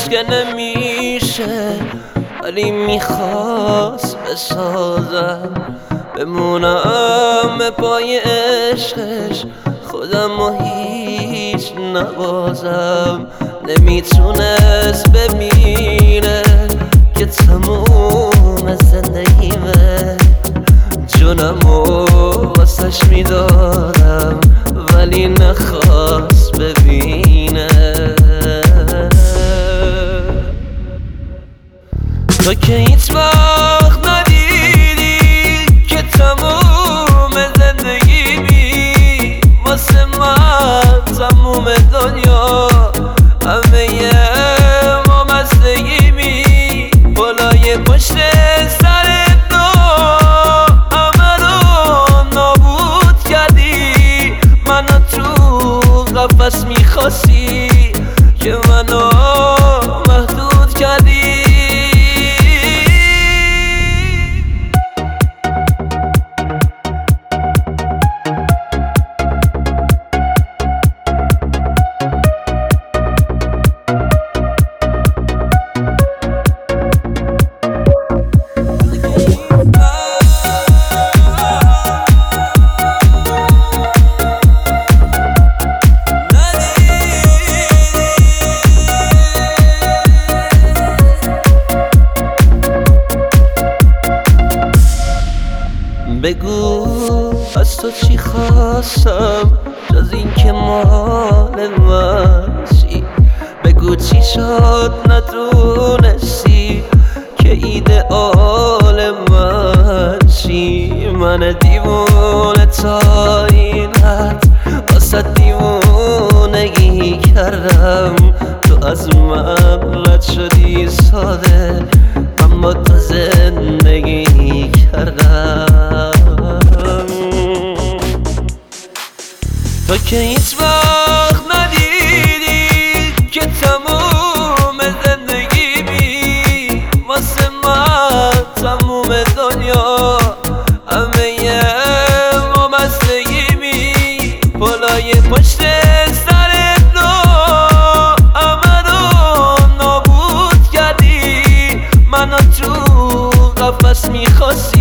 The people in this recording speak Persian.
عشق که نمیشه ولی میخواست بسازم، بمونم پای عشقش خودم و هیچ نبازم. نمیتونست بمیره که تموم زندگیمه، جونمو واسش میدادم ولی نخواست ببینه. تو که هیچ وقت ندیدی که تموم زندگیمی واسه من تموم دنیا همه ما مستگیمی، بالای پشت سر تو همه رو نابود کردی، منو تو قفس میخواستی که منو محدود کردی. بگو از تو چی خواستم جز این که مال من چی؟ بگو چی شد ندونستی که ایدئال من چی؟ من دیوونه تا این حد واسه دیوونگی کردم، تو از من رد شدی ساده اما تو زندگی کردم. تو که هیچ وقت ندیدی که تموم زندگیمی واسه من تموم دنیا همه ما مستگیمی، بالای پشت سر تو همه رو نابود کردی، منو تو قفس میخواستی